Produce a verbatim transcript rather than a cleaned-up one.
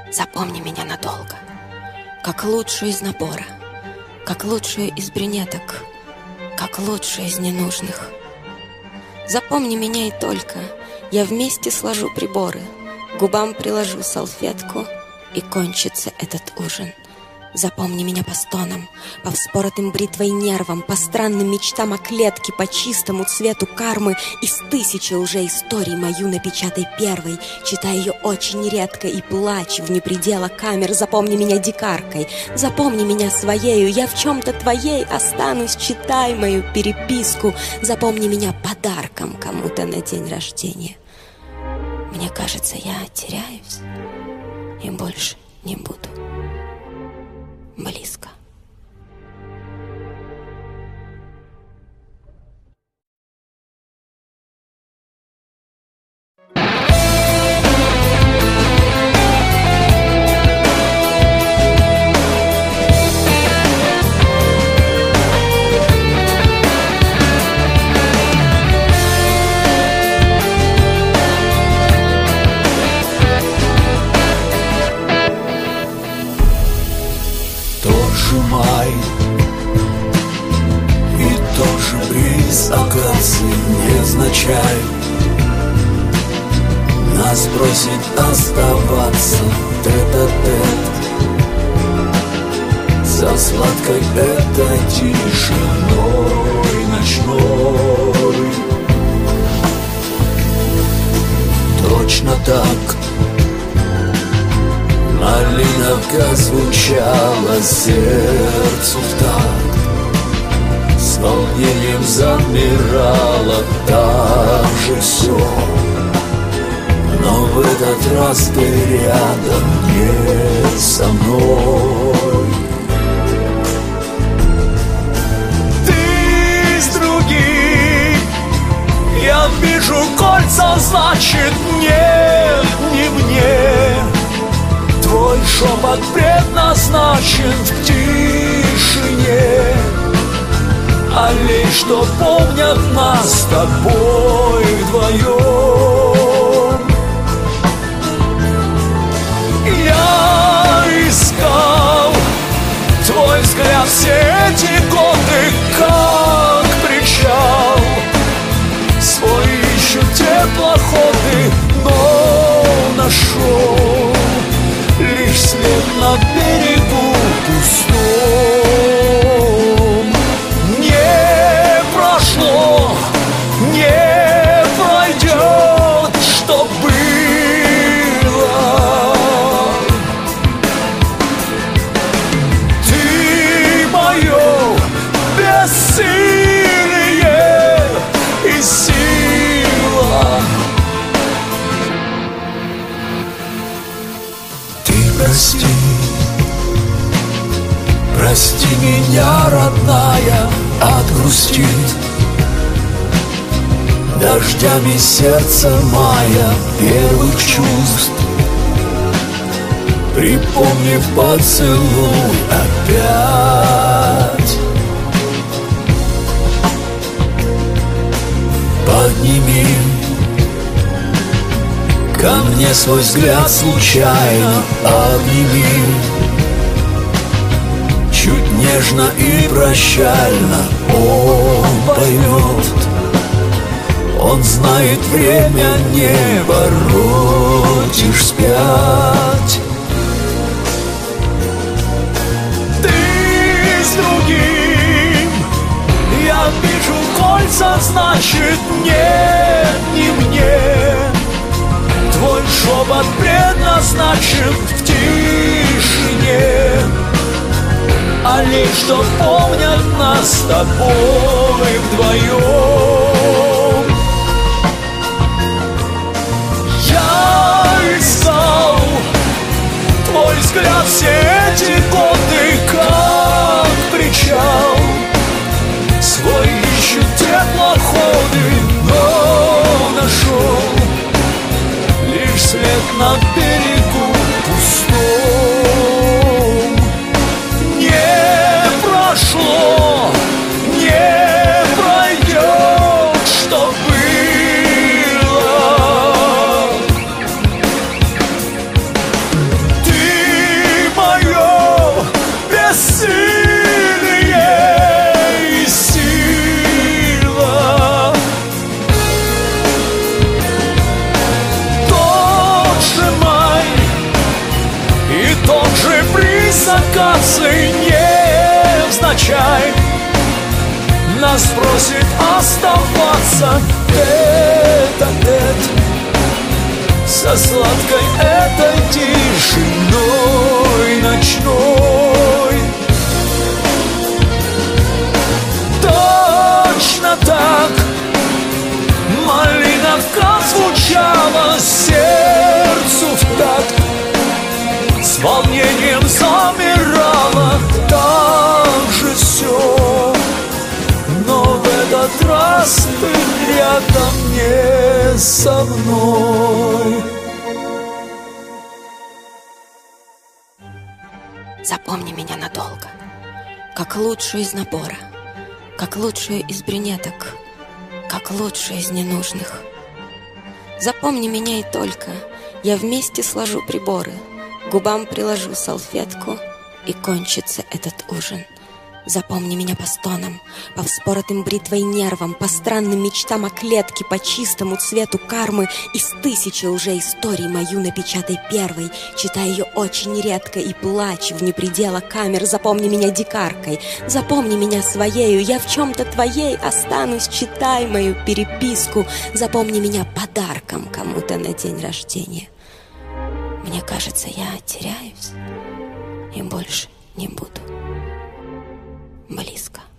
Запомни меня надолго, как лучшую из набора, как лучшую из брюнеток, как лучшую из ненужных. Запомни меня и только я вместе сложу приборы, к губам приложу салфетку, и кончится этот ужин. Запомни меня по стонам, по вспоротым бритвой нервам, по странным мечтам о клетке, по чистому цвету кармы. Из тысячи уже историй мою напечатай первой, читай ее очень редко и плачь вне предела камер. Запомни меня дикаркой, запомни меня своею, я в чем-то твоей останусь, читай мою переписку. Запомни меня подарком кому-то на день рождения. Мне кажется, я теряюсь и больше не буду близко. Май и тот же бриз акации невзначай нас просит оставаться тет-а-тет за сладкой этой тишиной ночной. Точно так малиновка звучала сердцу в такт, с волнением замирало так же все. Но в этот раз ты рядом не со мной. Ты с другим, я вижу кольца, значит нет, не мне. Твой шепот предназначен в тишине, а лишь что помнят нас с тобой вдвоем. Я искал твой взгляд все эти годы, как причал. Свой ищу теплоходы, но нашел лишь след на берегу пустом. Не прошло, не пройдет, что было. Ты мое бессилие и сила. Прости, прости меня, родная, от грусти, дождями сердца мая первых чувств. Припомнив поцелуй опять, подними ко мне свой взгляд случайно, обними. Чуть нежно и прощально он поймет. Он знает, время не воротишь вспять. Ты с другим, я вижу кольца, значит нет, не мне. Твой шепот предназначен в тишине, а лишь что помнят нас с тобой вдвоем. Я искал твой взгляд все эти годы, как причал. Свой ищу теплоходы, но нашел лишь след на берегу пустом. Не прошло, не пройдет, что было. Ты чай, нас просит оставаться тет-а-тет со сладкой этой тишиной ночной. Точно так малиновка звучала сердцу в такт, с волнением замирала так же все. Но в этот раз ты рядом не со мной. Запомни меня надолго, как лучшую из набора, как лучшую из брюнеток, как лучшую из ненужных. Запомни меня и только я вместе сложу приборы, губам приложу салфетку, и кончится этот ужин. Запомни меня по стонам, по вспоротым бритвой нервам, по странным мечтам о клетке, по чистому цвету кармы. Из тысячи уже историй мою напечатай первой, читай ее очень редко и плачь вне предела камер. Запомни меня дикаркой, запомни меня своею, я в чем-то твоей останусь, читай мою переписку. Запомни меня подарком кому-то на день рождения. Мне кажется, я теряюсь и больше не буду близко.